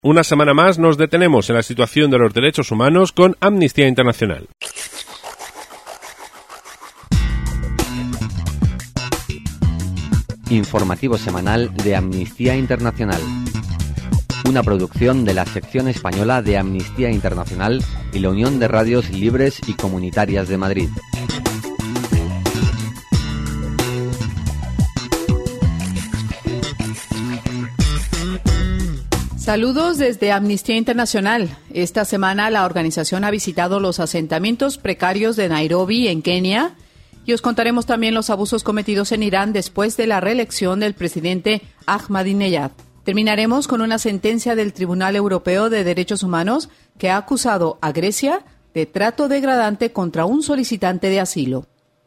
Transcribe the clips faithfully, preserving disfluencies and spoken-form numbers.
Una semana más nos detenemos en la situación de los derechos humanos con Amnistía Internacional. Informativo semanal de Amnistía Internacional. Una producción de la sección española de Amnistía Internacional y la Unión de Radios Libres y Comunitarias de Madrid. Saludos desde Amnistía Internacional. Esta semana la organización ha visitado los asentamientos precarios de Nairobi, en Kenia, y os contaremos también los abusos cometidos en Irán después de la reelección del presidente Ahmadinejad. Terminaremos con una sentencia del Tribunal Europeo de Derechos Humanos que ha acusado a Grecia de trato degradante contra un solicitante de asilo.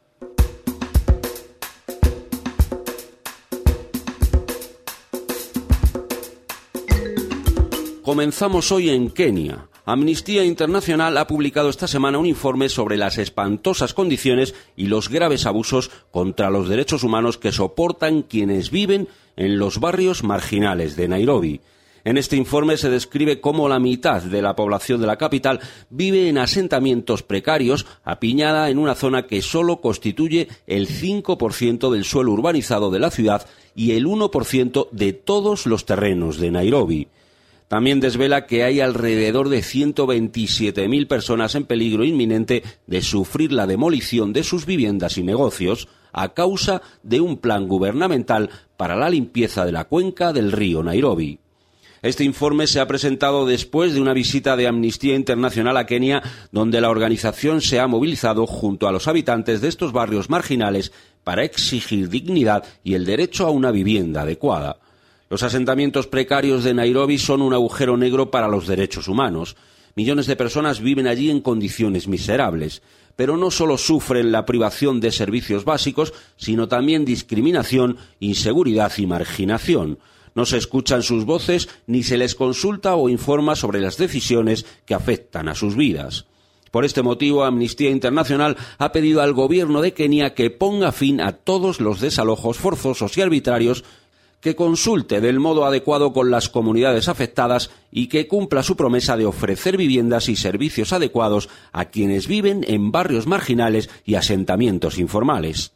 Comenzamos hoy en Kenia. Amnistía Internacional ha publicado esta semana un informe sobre las espantosas condiciones y los graves abusos contra los derechos humanos que soportan quienes viven en los barrios marginales de Nairobi. En este informe se describe cómo la mitad de la población de la capital vive en asentamientos precarios, apiñada en una zona que solo constituye el cinco por ciento del suelo urbanizado de la ciudad y el uno por ciento de todos los terrenos de Nairobi. También desvela que hay alrededor de ciento veintisiete mil personas en peligro inminente de sufrir la demolición de sus viviendas y negocios a causa de un plan gubernamental para la limpieza de la cuenca del río Nairobi. Este informe se ha presentado después de una visita de Amnistía Internacional a Kenia, donde la organización se ha movilizado junto a los habitantes de estos barrios marginales para exigir dignidad y el derecho a una vivienda adecuada. Los asentamientos precarios de Nairobi son un agujero negro para los derechos humanos. Millones de personas viven allí en condiciones miserables, pero no solo sufren la privación de servicios básicos, sino también discriminación, inseguridad y marginación. No se escuchan sus voces ni se les consulta o informa sobre las decisiones que afectan a sus vidas. Por este motivo, Amnistía Internacional ha pedido al gobierno de Kenia que ponga fin a todos los desalojos forzosos y arbitrarios, que consulte del modo adecuado con las comunidades afectadas y que cumpla su promesa de ofrecer viviendas y servicios adecuados a quienes viven en barrios marginales y asentamientos informales.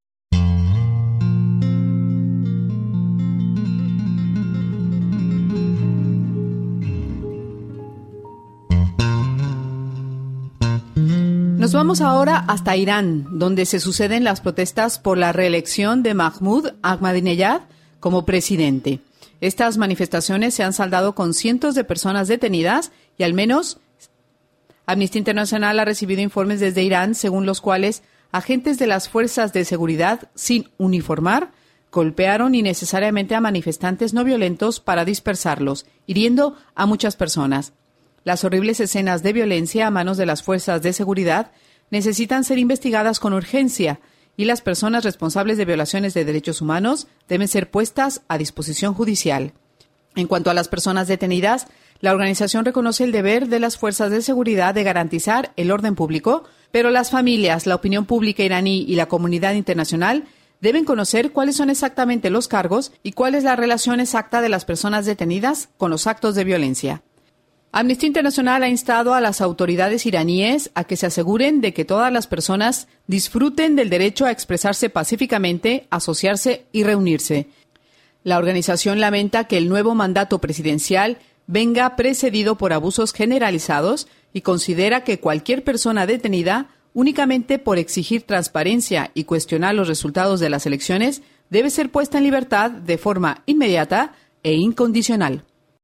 Nos vamos ahora hasta Irán, donde se suceden las protestas por la reelección de Mahmoud Ahmadinejad como presidente. Estas manifestaciones se han saldado con cientos de personas detenidas y al menos Amnistía Internacional ha recibido informes desde Irán según los cuales agentes de las fuerzas de seguridad sin uniformar golpearon innecesariamente a manifestantes no violentos para dispersarlos, hiriendo a muchas personas. Las horribles escenas de violencia a manos de las fuerzas de seguridad necesitan ser investigadas con urgencia y las personas responsables de violaciones de derechos humanos deben ser puestas a disposición judicial. En cuanto a las personas detenidas, la organización reconoce el deber de las fuerzas de seguridad de garantizar el orden público, pero las familias, la opinión pública iraní y la comunidad internacional deben conocer cuáles son exactamente los cargos y cuál es la relación exacta de las personas detenidas con los actos de violencia. Amnistía Internacional ha instado a las autoridades iraníes a que se aseguren de que todas las personas disfruten del derecho a expresarse pacíficamente, asociarse y reunirse. La organización lamenta que el nuevo mandato presidencial venga precedido por abusos generalizados y considera que cualquier persona detenida únicamente por exigir transparencia y cuestionar los resultados de las elecciones debe ser puesta en libertad de forma inmediata e incondicional.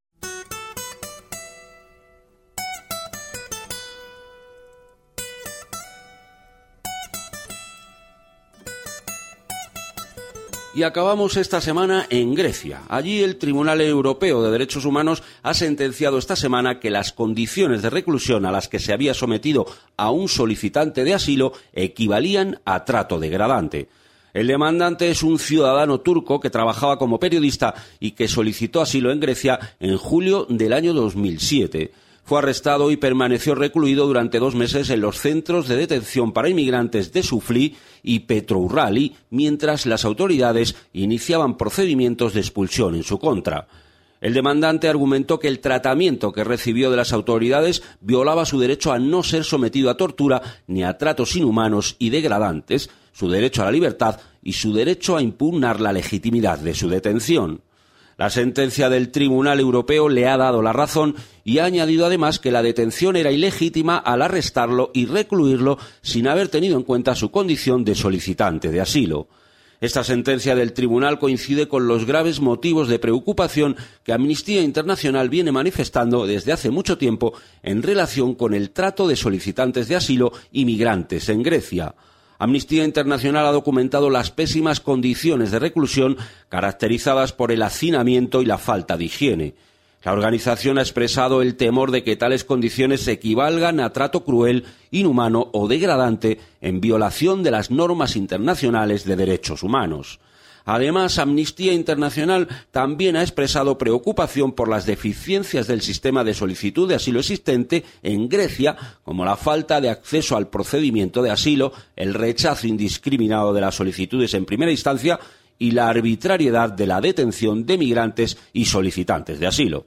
Y acabamos esta semana en Grecia. Allí el Tribunal Europeo de Derechos Humanos ha sentenciado esta semana que las condiciones de reclusión a las que se había sometido a un solicitante de asilo equivalían a trato degradante. El demandante es un ciudadano turco que trabajaba como periodista y que solicitó asilo en Grecia en julio del año dos mil siete. Fue arrestado y permaneció recluido durante dos meses en los centros de detención para inmigrantes de Soufli y Petrourrali, mientras las autoridades iniciaban procedimientos de expulsión en su contra. El demandante argumentó que el tratamiento que recibió de las autoridades violaba su derecho a no ser sometido a tortura ni a tratos inhumanos y degradantes, su derecho a la libertad y su derecho a impugnar la legitimidad de su detención. La sentencia del Tribunal Europeo le ha dado la razón y ha añadido además que la detención era ilegítima al arrestarlo y recluirlo sin haber tenido en cuenta su condición de solicitante de asilo. Esta sentencia del tribunal coincide con los graves motivos de preocupación que Amnistía Internacional viene manifestando desde hace mucho tiempo en relación con el trato de solicitantes de asilo y migrantes en Grecia. Amnistía Internacional ha documentado las pésimas condiciones de reclusión caracterizadas por el hacinamiento y la falta de higiene. La organización ha expresado el temor de que tales condiciones equivalgan a trato cruel, inhumano o degradante en violación de las normas internacionales de derechos humanos. Además, Amnistía Internacional también ha expresado preocupación por las deficiencias del sistema de solicitud de asilo existente en Grecia, como la falta de acceso al procedimiento de asilo, el rechazo indiscriminado de las solicitudes en primera instancia y la arbitrariedad de la detención de migrantes y solicitantes de asilo.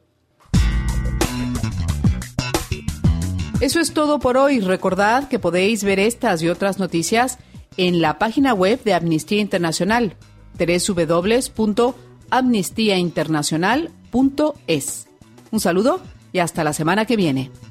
Eso es todo por hoy. Recordad que podéis ver estas y otras noticias en la página web de Amnistía Internacional, doble u doble u doble u punto amnistía internacional punto es. Un saludo y hasta la semana que viene.